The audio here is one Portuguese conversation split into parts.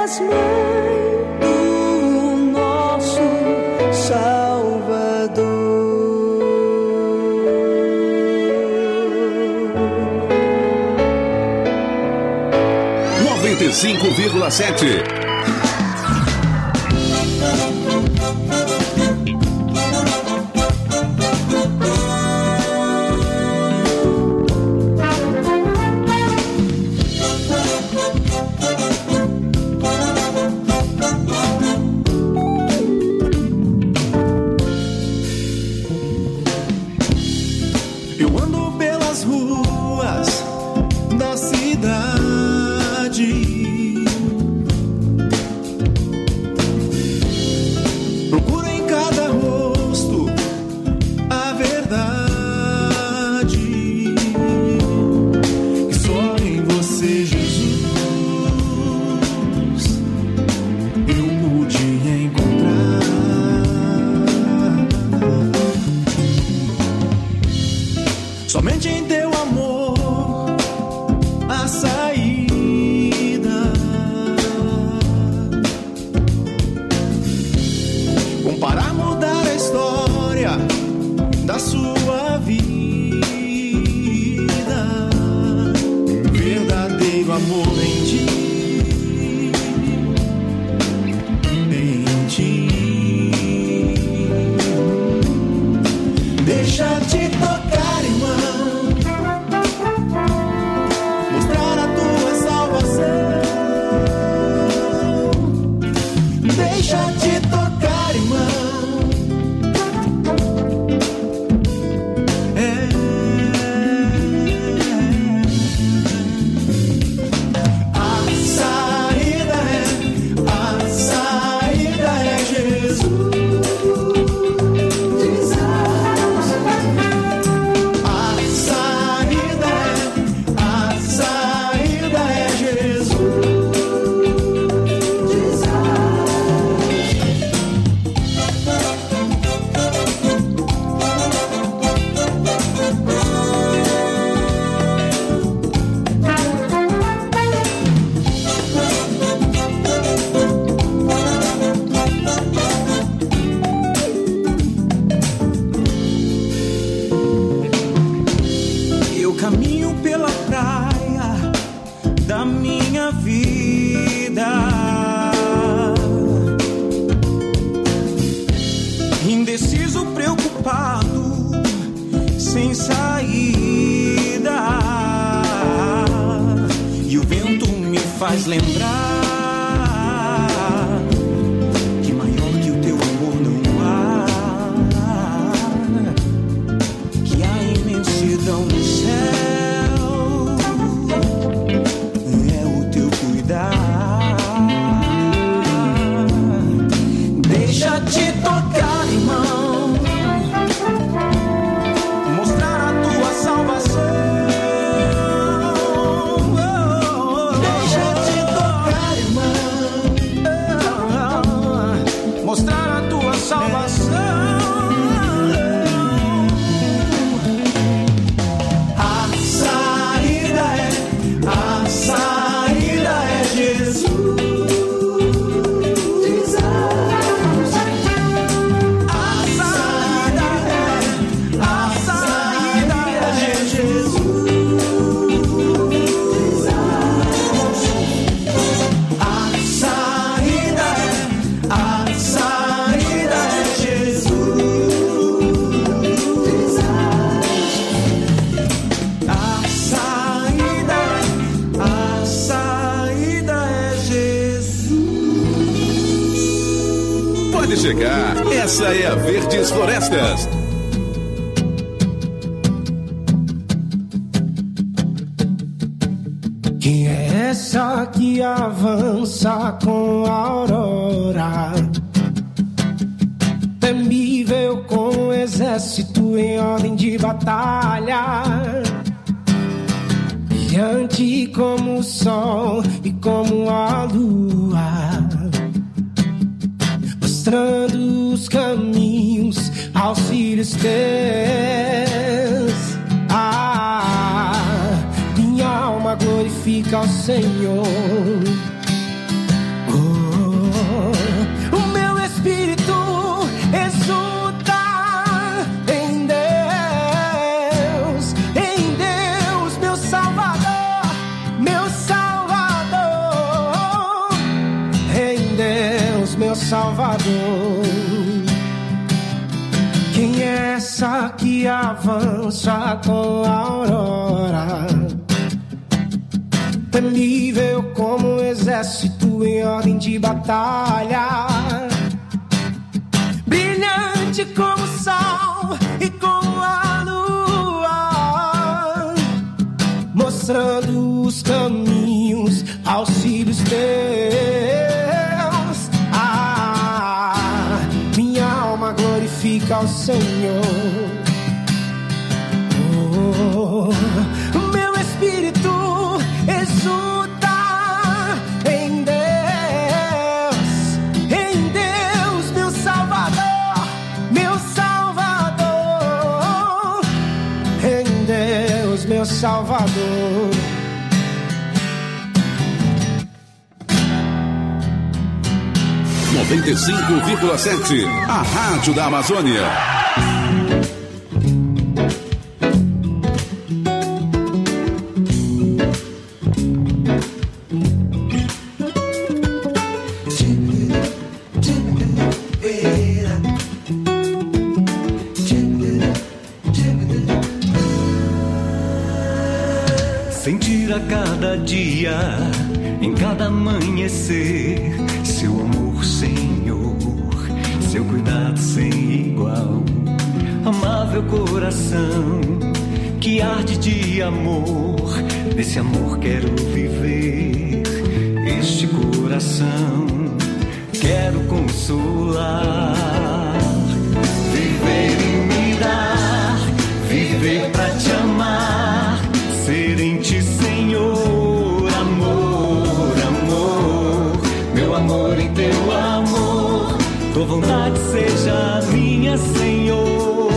és mãe do nosso Salvador. 95,7. Somente em teu amor a saída. Para mudar a história da sua vida. Verdadeiro amor em ti. Em ti. Deixa-te tocar, irmão, mostrar a tua salvação. Deixa-te tocar, irmão. Indeciso, preocupado, sem saída. E o vento me faz lembrar que maior que o teu amor não há, que a imensidão do céu é o teu cuidar. Deixa-te tocar, irmão, mostrar a tua salvação. Deixa-te tocar, irmão, mostrar a tua salvação. A saída é Jesus. Chegar. Essa é a Verdes Florestas. Quem é essa que avança com a aurora? Temível com o exército em ordem de batalha. Brilhante como o sol e como a lua. Mostrando os caminhos aos filhos teus. Minha alma glorifica ao Senhor. Salvador. Quem é essa que avança com a aurora? Temível como um exército em ordem de batalha, brilhante como o sol e como a lua, mostrando os caminhos aos filhos teus. Minha alma glorifica ao Senhor. Meu espírito exulta em Deus, meu Salvador, em Deus, meu Salvador. 95,7, a Rádio da Amazônia. Sentir a cada dia, em cada amanhecer, seu amor, Senhor, seu cuidado sem igual. Amável coração que arde de amor, nesse amor quero viver. Este coração quero consolar, viver e me dar, viver pra te amar, ser em ti, Senhor, amor, amor, meu amor em teu amor, tua vontade seja minha, Senhor.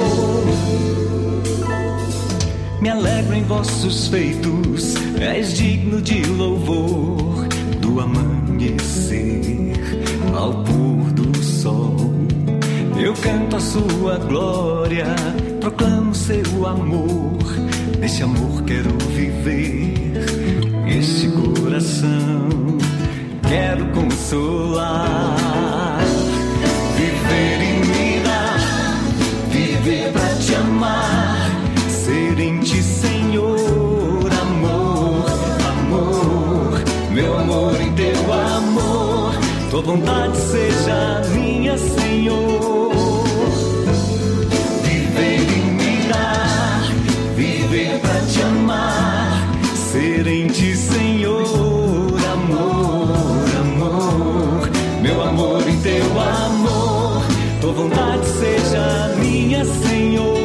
Me alegro em vossos feitos, és digno de louvor, do amanhecer ao pôr do sol. Eu canto a sua glória, proclamo seu amor, nesse amor quero viver. Este coração quero consolar, viver e me dar, viver pra te amar, ser em ti, Senhor, amor, amor, meu amor em teu amor, tua vontade seja minha, Senhor. Viver e me dar, viver pra te amar, ser em ti, Senhor, amor, amor, meu amor em teu amor, tua vontade seja minha, Senhor.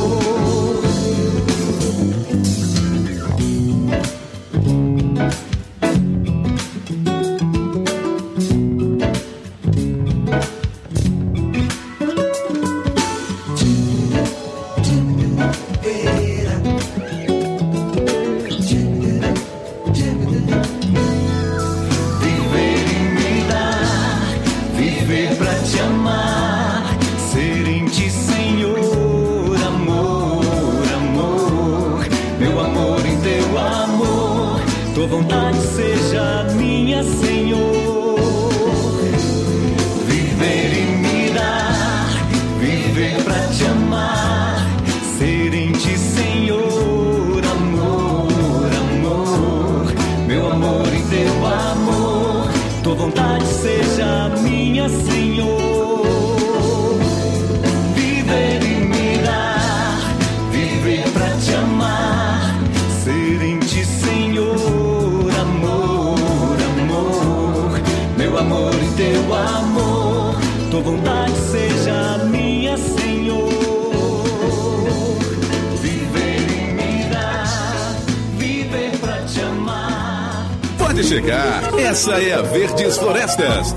Tua vontade seja minha, Senhor. Viver e me dar, viver pra te amar, ser em ti, Senhor, amor, amor, meu amor em teu amor, tua vontade seja minha, Senhor. Viver e me dar, viver pra te amar, ser em ti, Senhor, amor em teu amor, tua vontade seja minha, Senhor. Viver e me dar, viver pra te amar. Pode chegar, essa é a Verdes Florestas.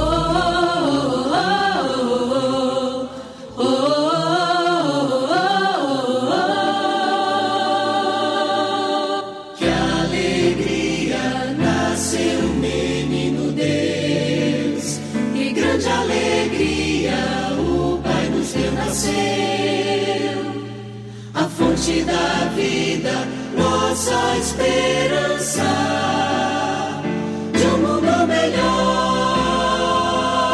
A fonte da vida, nossa esperança de um mundo melhor.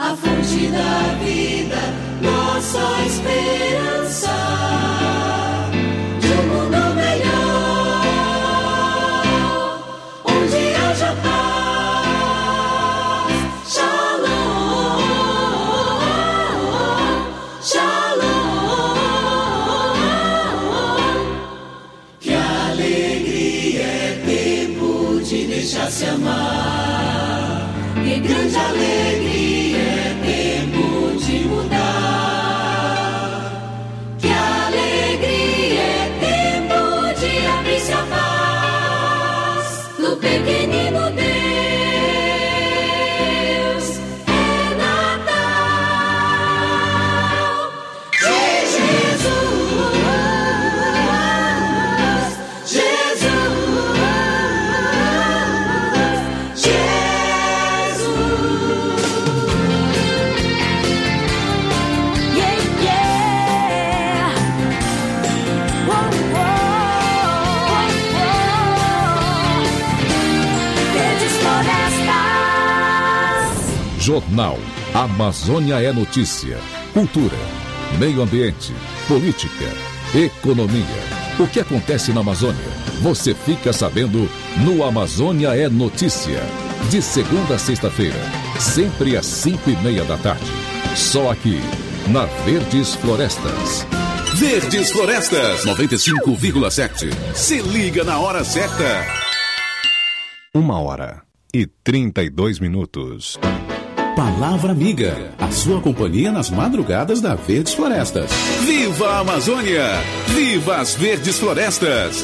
a fonte da vida, nossa esperança de um mundo melhor, onde haja paz. Shalom, shalom. Que alegria é tempo de deixar-se amar. Que grande alegria é tempo de mudar. Que alegria é tempo de abrir-se a paz do pequenino Deus. É Natal de Jesus, Jornal Amazônia é Notícia. Cultura, meio ambiente, política, economia. O que acontece na Amazônia? Você fica sabendo no Amazônia é Notícia. De segunda a sexta-feira, sempre às 5:30 da tarde. Só aqui, na Verdes Florestas. Verdes Florestas 95,7. Se liga na hora certa. 1h32. Palavra Amiga, a sua companhia nas madrugadas da Verdes Florestas. Viva a Amazônia! Viva as Verdes Florestas!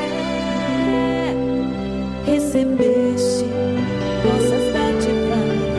recebeste nossas dádivas.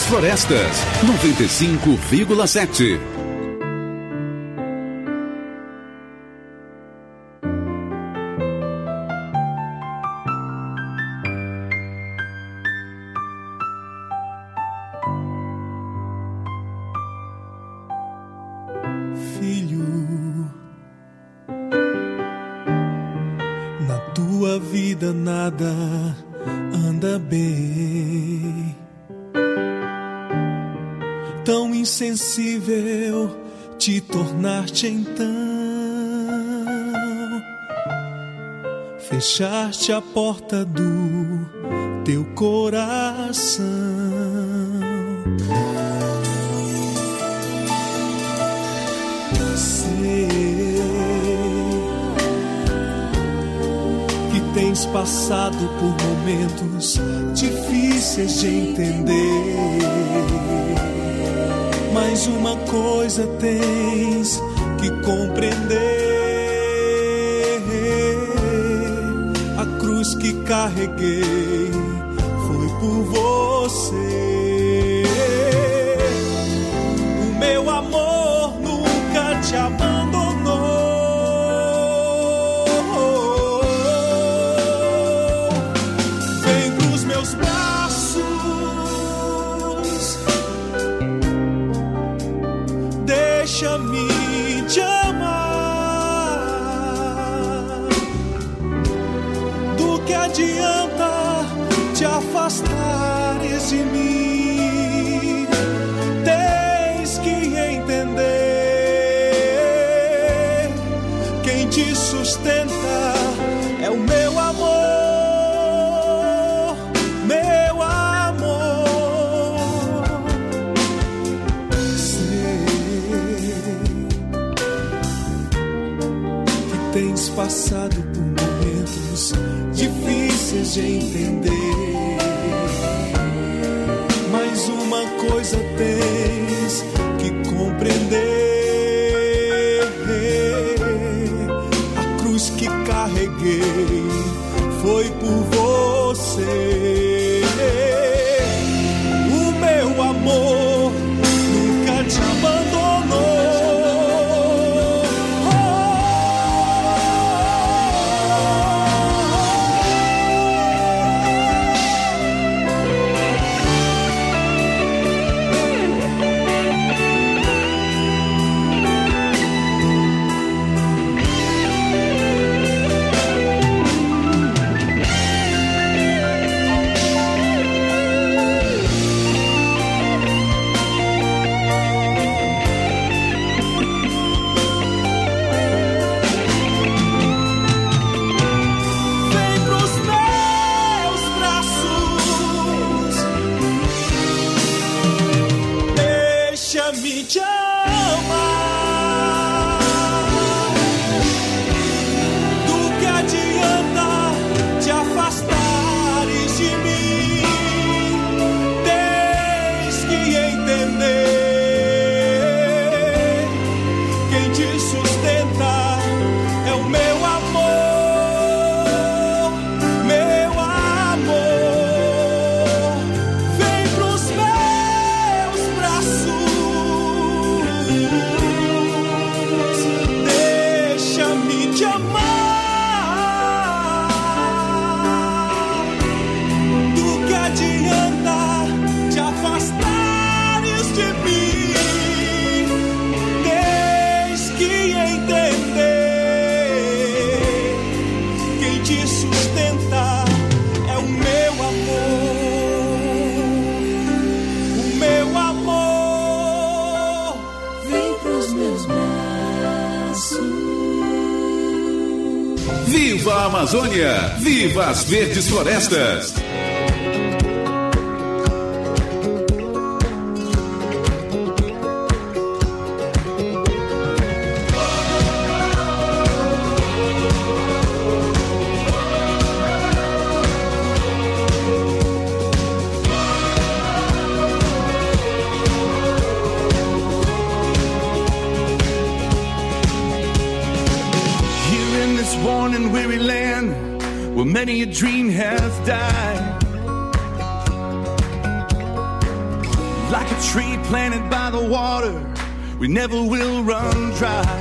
Florestas, 95,7. Nada anda bem. Tão insensível te tornaste então. Fechaste a porta do teu coração. Tens passado por momentos difíceis de entender, mas uma coisa tens que compreender: a cruz que carreguei foi por você. O meu amor nunca te abandonou. Deixa-me te amar. Do que adianta te afastares de mim? Tens que entender: quem te sustenta é o meu amor. Tens passado por momentos difíceis de entender, mas uma coisa tens que compreender: a cruz que carreguei foi por você. O meu amor nunca te abandonou. Deixa-me te amar. Do que adianta te afastares de mim? Tens que entender: quem te sustenta é o meu amor, meu amor. Vem pros meus braços. Deixa-me te amar. Do que adianta te afastares de mim? Tens que entender: quem te sustenta é o meu amor, o meu amor. Vem pros meus braços. Viva a Amazônia! Viva as verdes florestas! Here in this worn and weary land, where many a dream has died, Like a tree planted by the water, we never will run dry.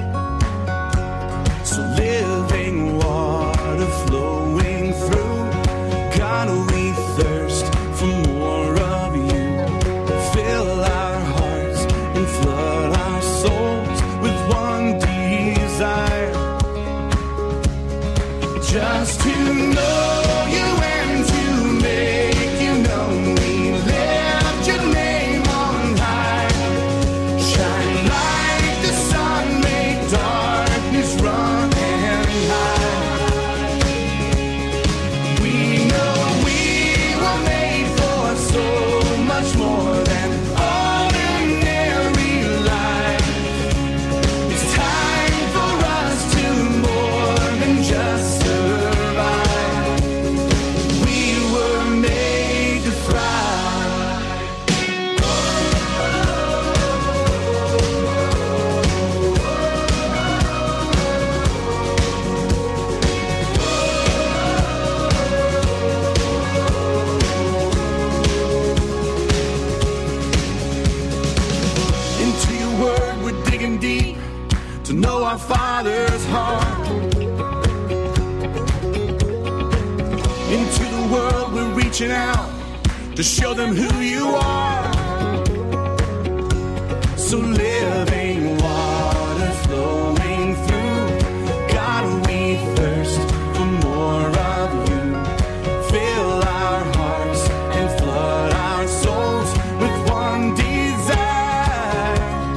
So living water flowing through, God, we thirst for more of you. Fill our hearts and flood our souls with one desire, just to know you and to make you known. We lift your name on high, shine like the sun, make darkness run and hide. We know we were made for so much more than ordinary life. It's time for us to more than just survive. We were made to thrive. Into your word we're digging deep to know our Father's heart. Into the world we're reaching out to show them who you are. So living water flowing through, God, we thirst for more of you. Fill our hearts and flood our souls with one desire,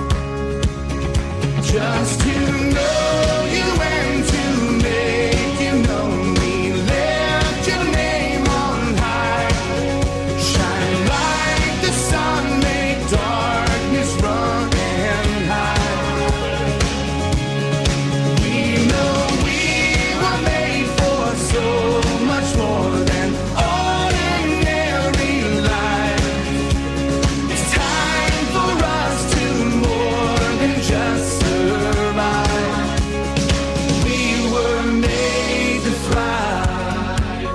just to know you and to make you known. We lift your name on high, shine like the sun, make darkness run and hide. We know we were made for so much more than ordinary life. It's time for us to more than just survive. We were made to thrive.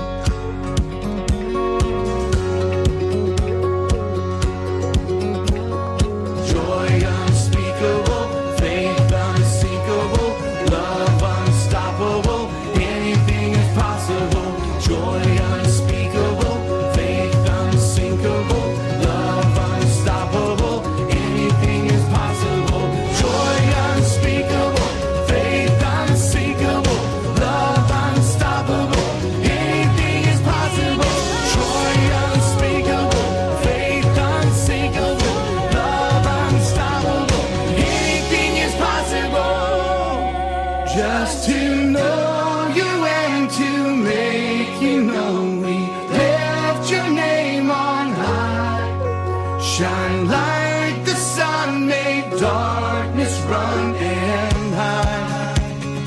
Joy unspeakable, faith unsinkable, love unstoppable, anything is possible. Joy unspeakable, faith unsinkable, love unstoppable, anything is possible. Joy unspeakable, faith unsinkable, love unstoppable, anything is possible. Joy unspeakable, faith unsinkable, love unstoppable, anything is possible. Just to know you and to make you known, we lift your name on high, shine like the sun, make darkness run and hide.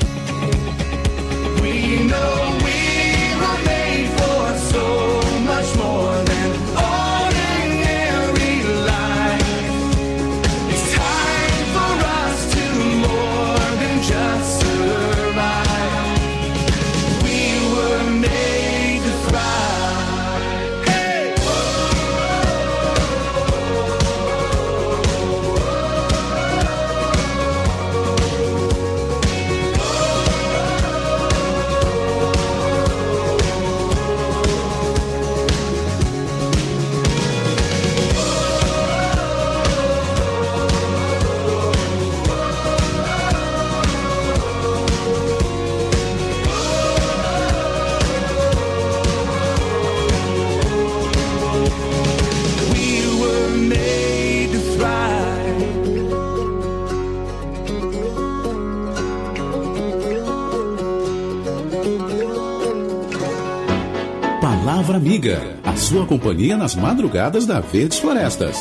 We know we were made for so much more than ordinary life. It's time for us to more than just survive. We were made to thrive. Hey! We were made to thrive. Palavra Amiga, a sua companhia nas madrugadas da Verdes Florestas.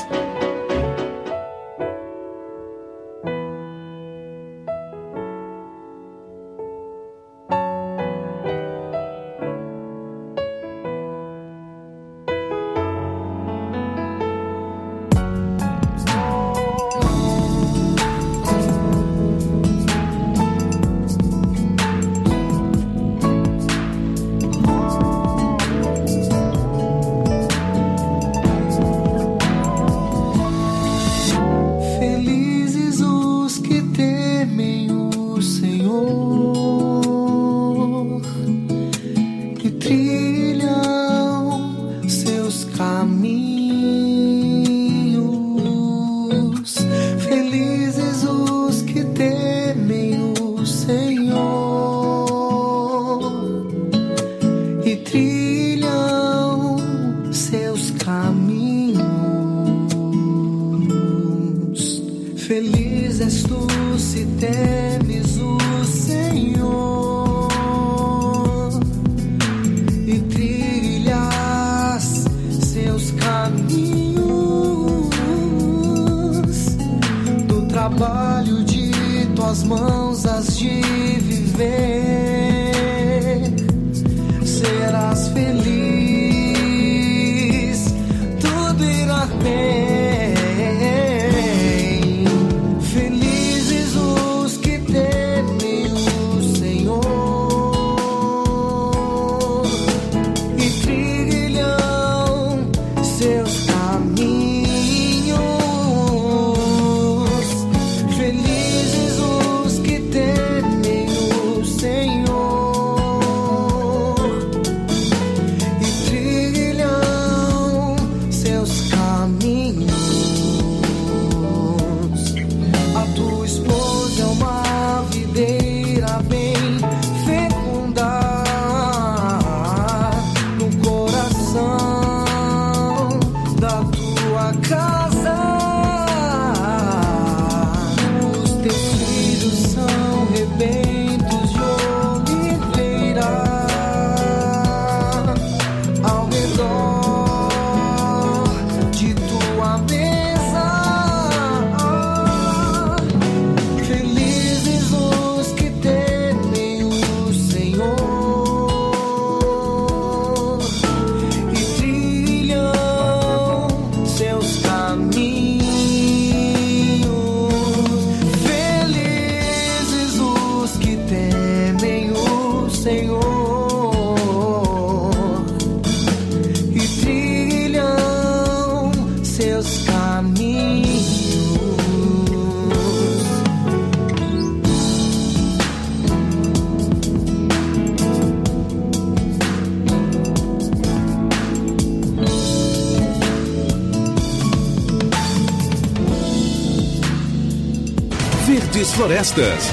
Verdes Florestas,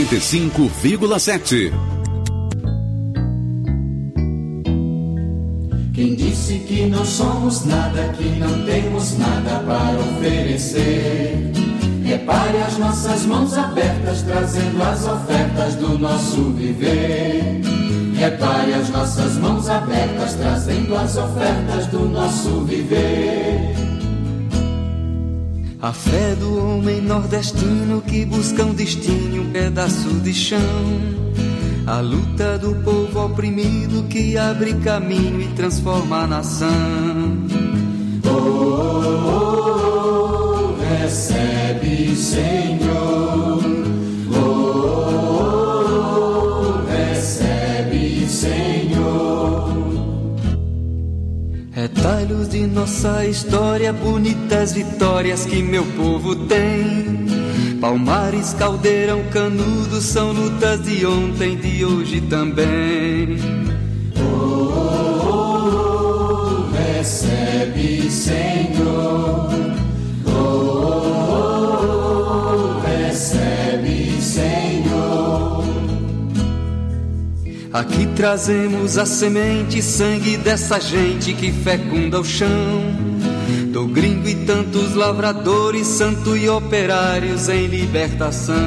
95,7. Quem disse que não somos nada, que não temos nada para oferecer? Repare as nossas mãos abertas, trazendo as ofertas do nosso viver. Repare as nossas mãos abertas, trazendo as ofertas do nosso viver. A fé do homem nordestino que busca um destino, um pedaço de chão. A luta do povo oprimido que abre caminho e transforma a nação. Oh, recebe, Senhor. Oh, recebe, Senhor. Retalhos de nossa história, bonitas vitórias que meu povo tem. Palmares, Caldeirão, Canudo são lutas de ontem, de hoje também. Oh, recebe, Senhor. Oh, recebe, Senhor. Aqui trazemos a semente, sangue dessa gente que fecunda o chão. Do gringo e tantos lavradores, santo e operários em libertação.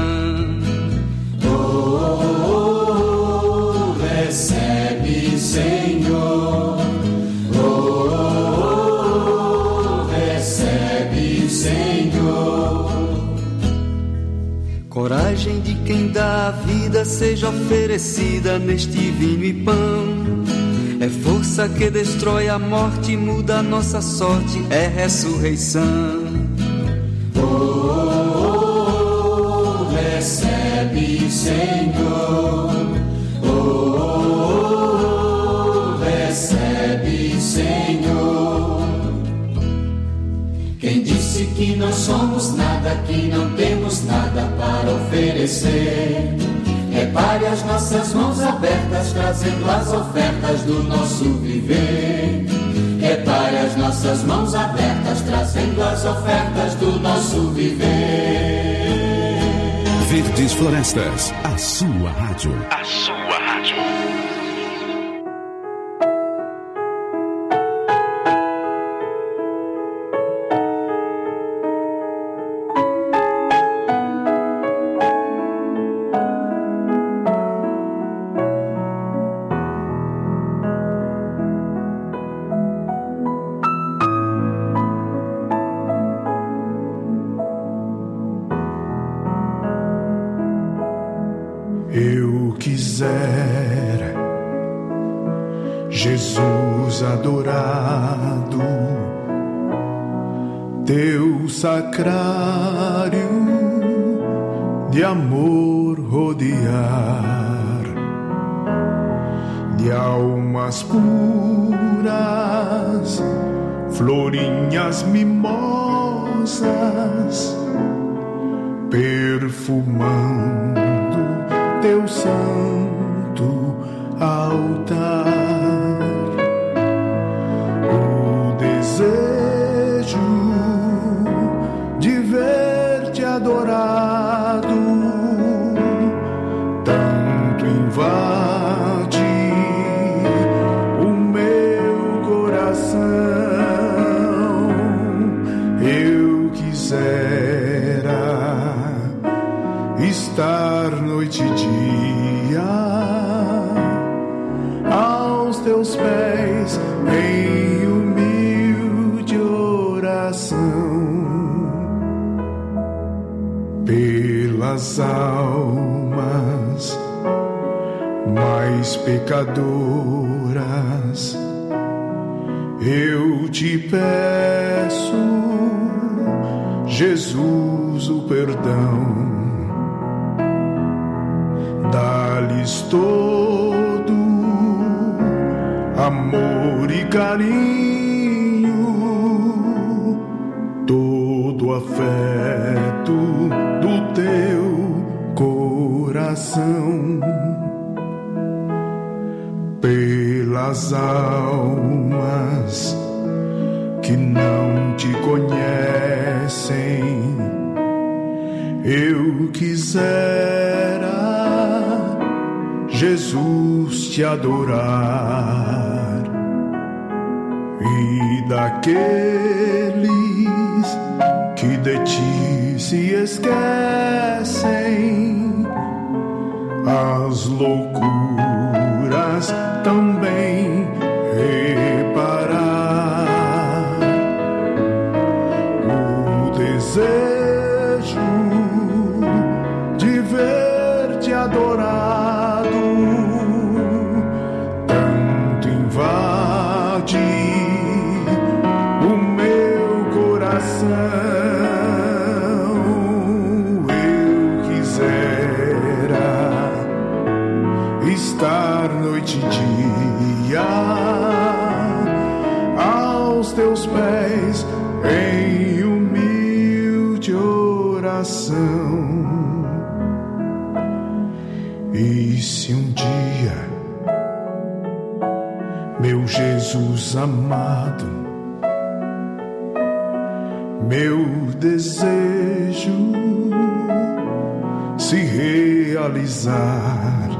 Oh, recebe, Senhor. Oh, recebe, Senhor. Coragem de quem dá a vida seja oferecida neste vinho e pão. É força que destrói a morte, muda a nossa sorte, é ressurreição. Oh, recebe, Senhor. Oh, recebe, Senhor. Quem disse que não somos nada, que não temos nada para oferecer? Repare as nossas mãos abertas, trazendo as ofertas do nosso viver. Repare as nossas mãos abertas, trazendo as ofertas do nosso viver. Verdes Florestas, a sua rádio. A sua rádio. Eu quisera Jesus adorado, teu sacrário de amor rodear, de almas puras, florinhas mimosas, perfumando teu santo altar. O desejo de ver-te adorado tanto invade o meu coração. Eu quisera estar noite e dia aos teus pés em humilde oração, pelas almas mais pecadoras. Eu te peço, Jesus, o perdão. Dá-lhes todo amor e carinho, todo afeto do teu coração, pelas almas que não te conhecem. Eu quisera, Jesus, te adorar, e daqueles que de ti se esquecem, as loucuras também reparar. O desejo de ver-te adorado tanto invade o meu coração. Eu quisera estar noite e dia aos teus pés em humilde oração. E se um dia, meu Jesus amado, meu desejo se realizar,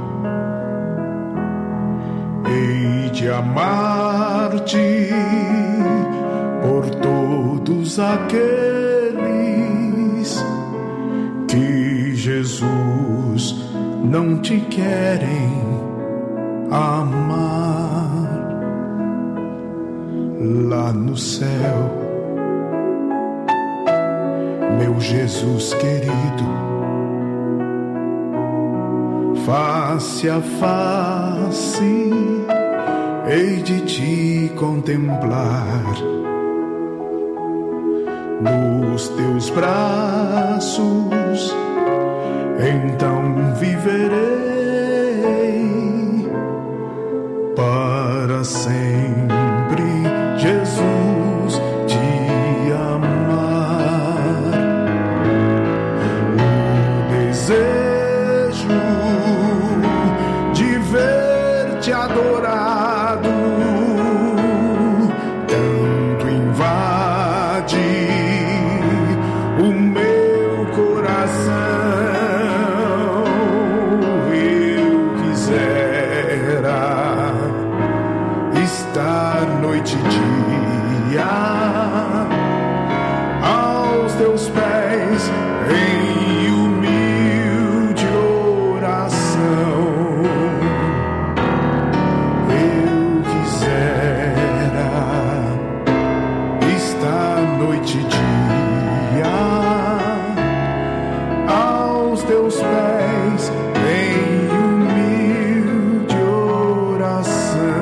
hei de amar-te por todos aqueles que, Jesus, não te querem amar. Lá no céu, meu Jesus querido, face a face hei de te contemplar. Nos teus braços então viverei para sempre, Jesus, te amar. O desejo de ver-te adorado tanto invade o meu coração. Eu quisera estar noite e dia aos teus pés em humilde oração. Eu quisera estar noite e dia aos teus pés em humilde oração.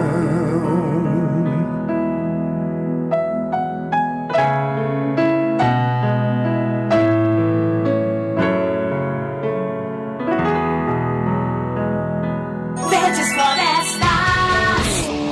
Verdes Florestas.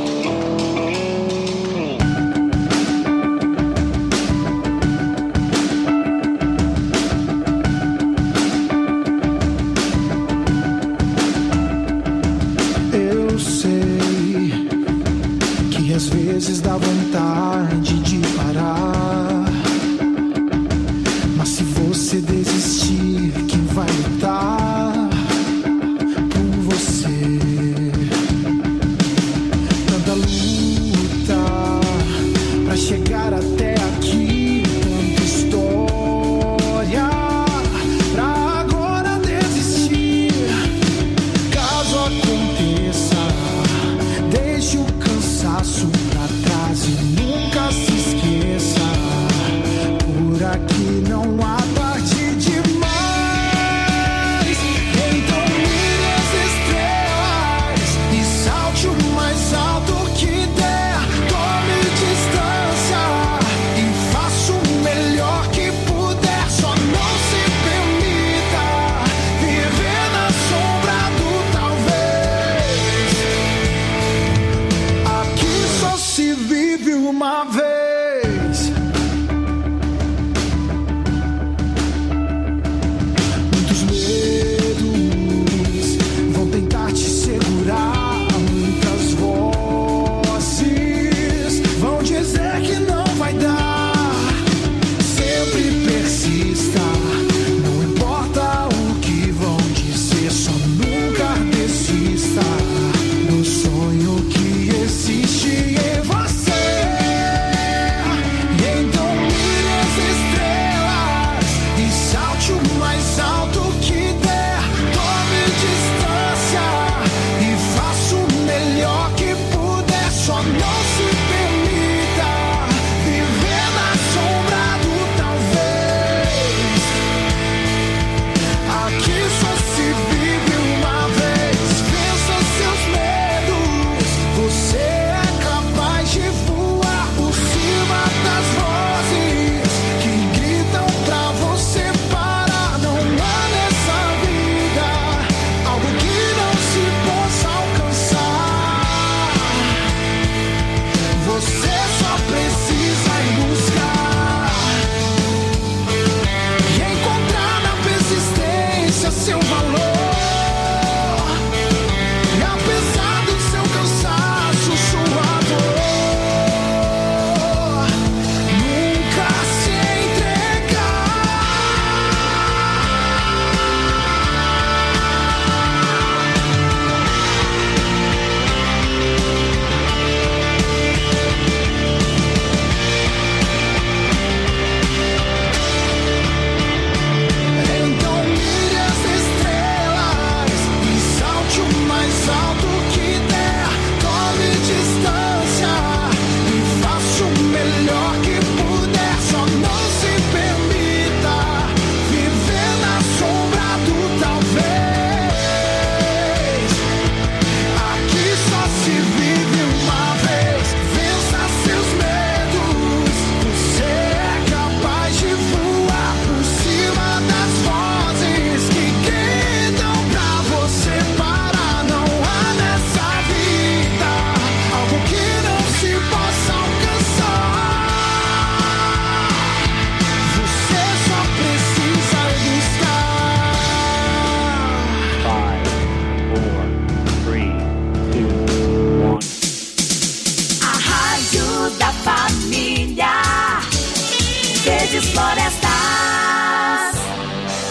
Eu sei que às vezes dá vontade de parar, mas se você desistir, quem vai lutar por você? Tanta luta pra chegar até aqui, tanta história pra agora desistir. Caso aconteça, deixe o cansaço pra trás e nunca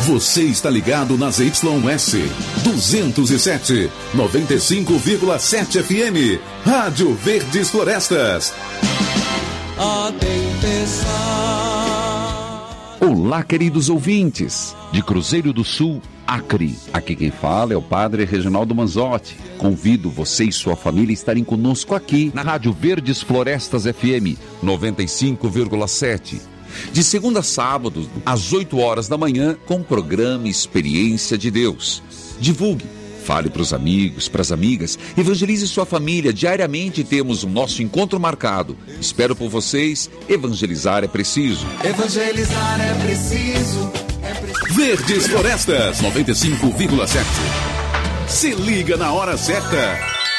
Você está ligado nas YS 207, 95,7 FM. Rádio Verdes Florestas. A tempestade. Olá, queridos ouvintes, de Cruzeiro do Sul, Acre. Aqui quem fala é o Padre Reginaldo Manzotti. Convido você e sua família a estarem conosco aqui na Rádio Verdes Florestas FM 95,7. De segunda a sábado, às 8 horas da manhã, com o programa Experiência de Deus. Divulgue, fale para os amigos, para as amigas, evangelize sua família. Diariamente temos o nosso encontro marcado. Espero por vocês. Evangelizar é preciso. Evangelizar é preciso. Verdes Florestas 95,7. Se liga na hora certa.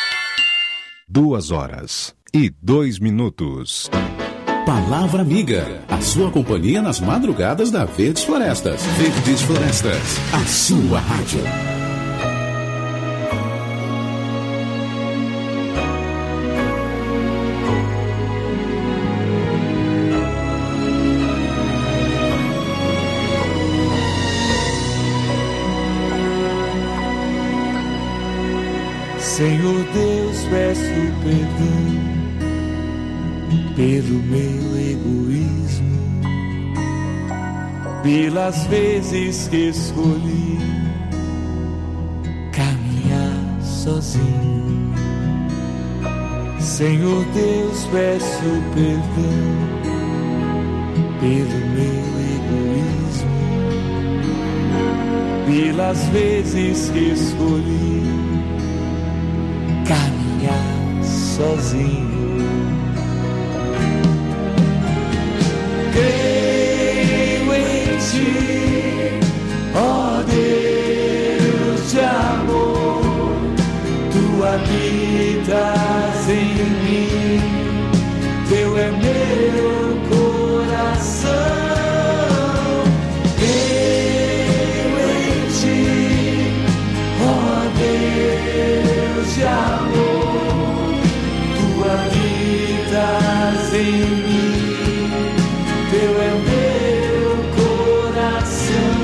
2h02. Palavra Amiga, a sua companhia nas madrugadas da Verdes Florestas. Verdes Florestas, a sua rádio. Senhor Deus, peço perdão pelo meu egoísmo, pelas vezes que escolhi caminhar sozinho. Senhor Deus, peço perdão pelo meu egoísmo, pelas vezes que escolhi caminhar sozinho. Creio em ti, ó Deus de amor, tu habitas em mim, teu é meu coração. Creio em ti, ó Deus de amor, tu habitas em mim, teu é meu coração.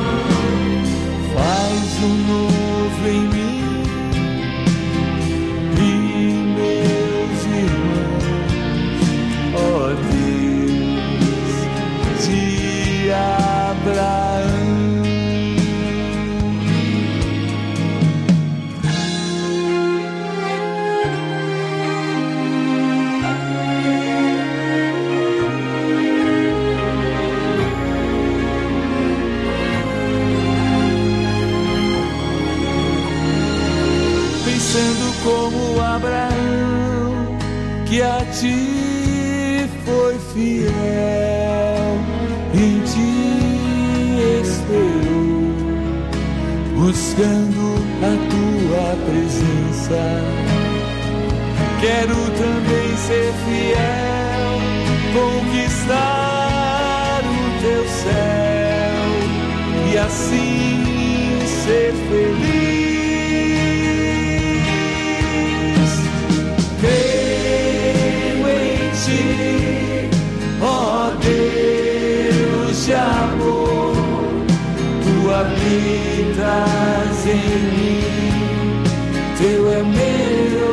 Faz novo em mim e meus irmãos, ó Deus de Abraão. Como Abraão, que a ti foi fiel, em ti esperou, buscando a tua presença. Quero também ser fiel, conquistar o teu céu e assim ser feliz. Creio em ti, ó Deus de amor, tu habitas em mim, teu é meu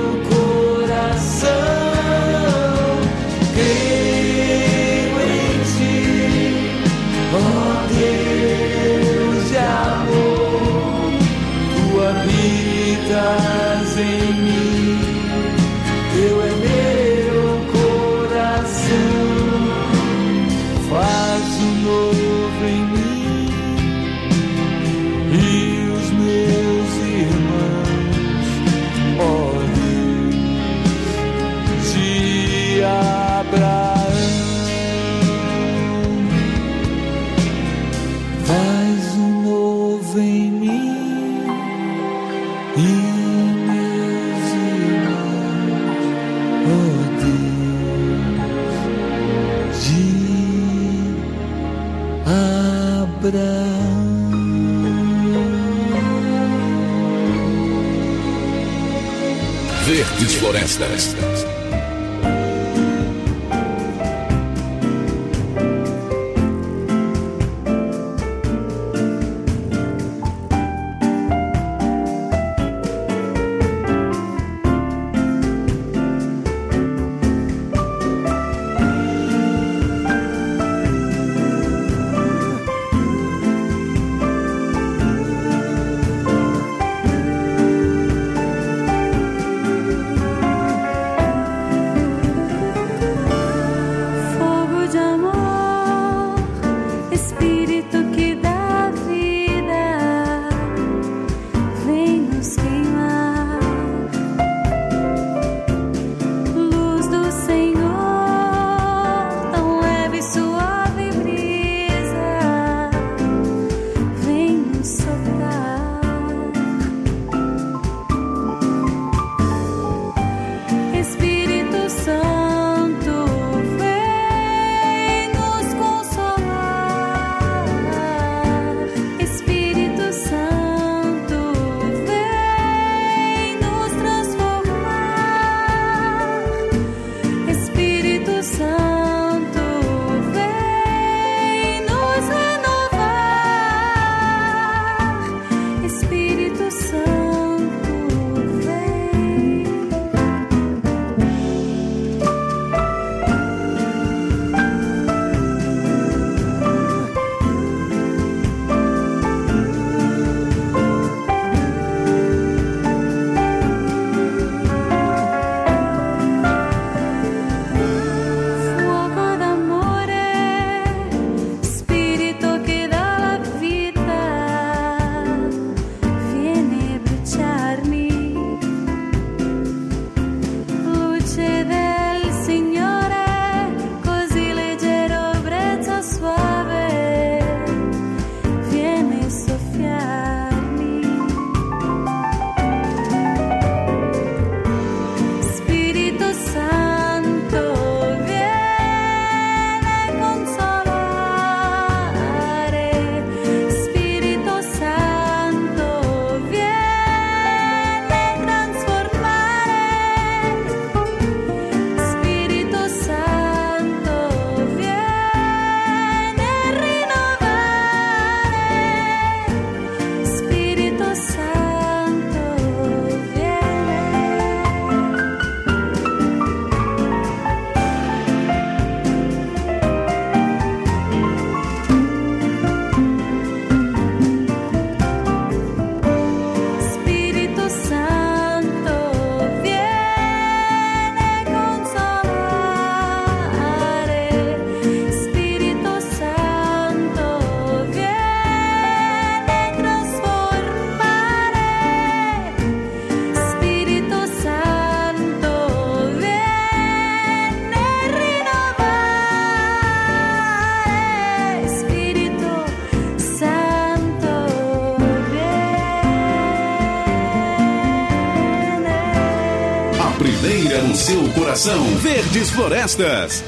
coração. Creio em ti, ó Deus de amor, tu habitas em mim, teu é meu coração. Faz novo em mim e os meus irmãos, ó Deus de Abraão. Faz novo em mim e meus irmãos, ó Deus de Abraão. Verdes Florestas. primeira no seu coração. Verdes Florestas.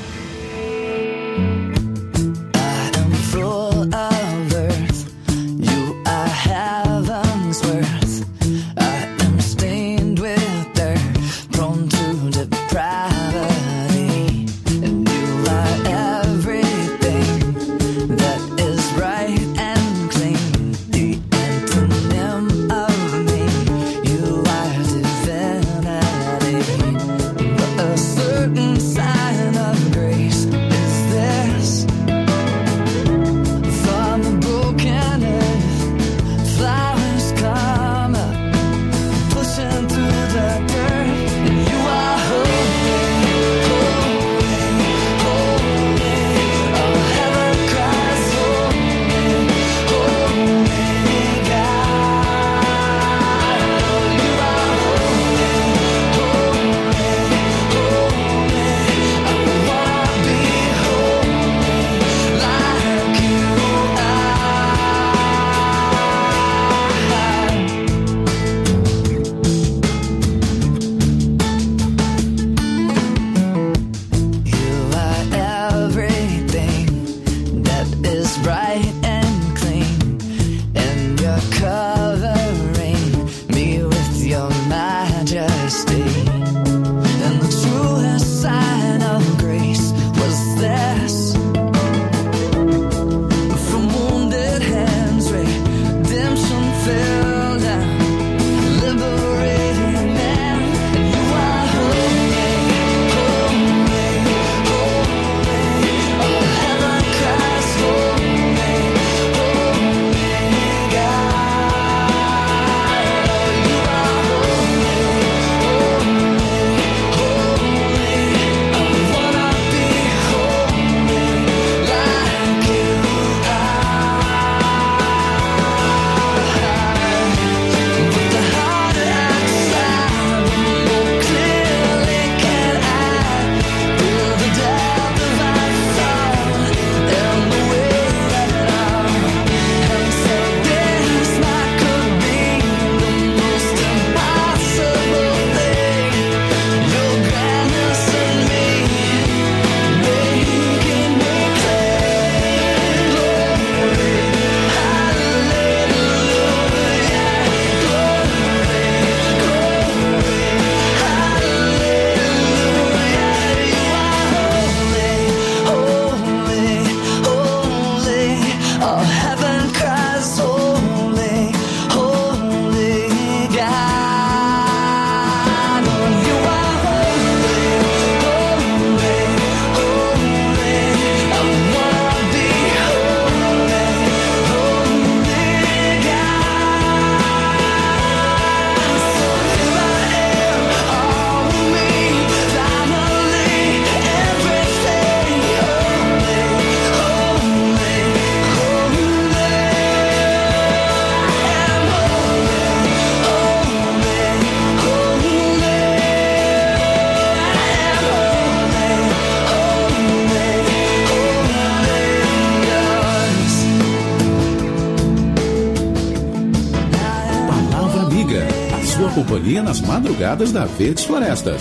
Companhia nas madrugadas da Verdes Florestas.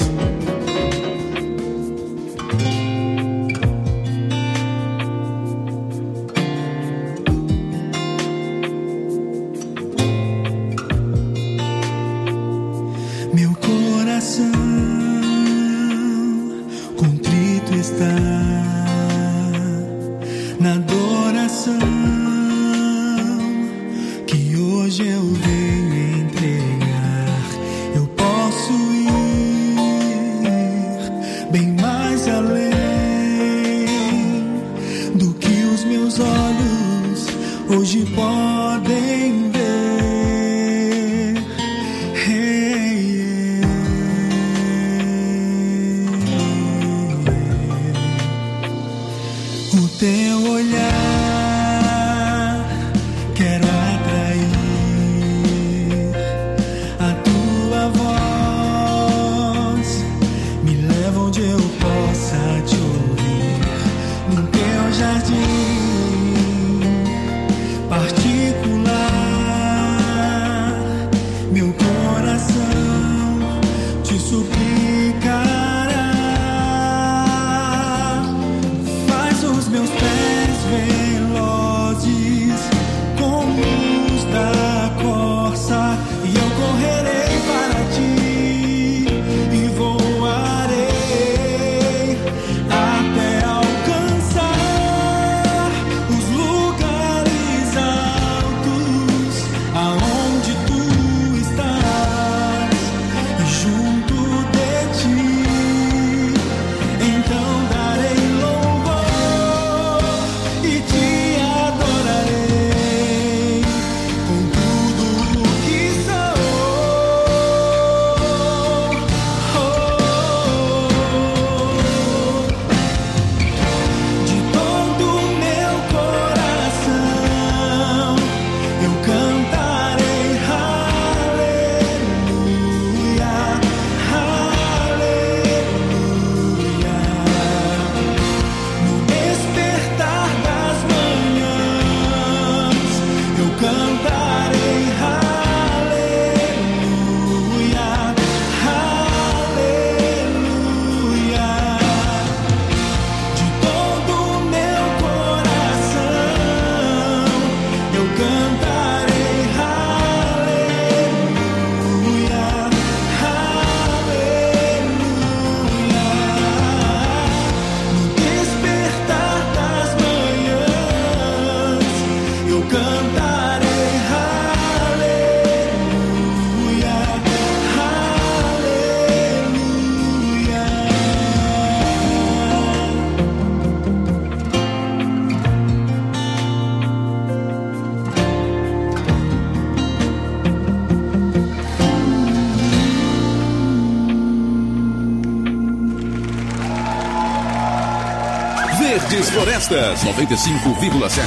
Meu coração contrito está na adoração que hoje eu venho entregar. Eu posso ir bem mais além do que os meus olhos hoje podem ver. O teu olhar quero atrair, a tua voz me leva onde eu possa te ouvir. No teu jardim partir Verdes Florestas 95,7.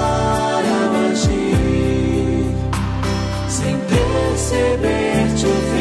Sem perceber, te ofendi.